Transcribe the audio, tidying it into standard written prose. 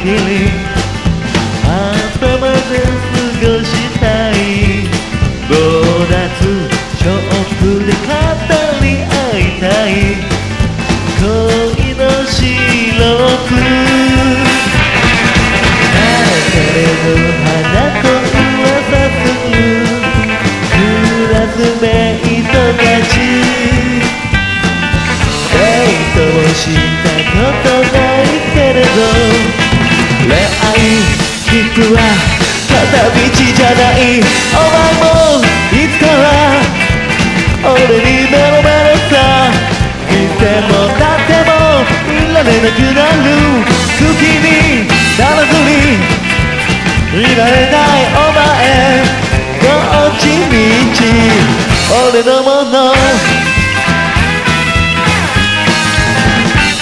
きり朝まで過ごしたいボーナスショップで語り合いたい恋のシロップ流れの花と噂するクラスメイトたちデートをしたことないけれど恋愛切符は片道じゃないお前もいつかは俺にメロメロさいても立ってもいられなくなる好きにならずにいられないお前どっちみち俺のもの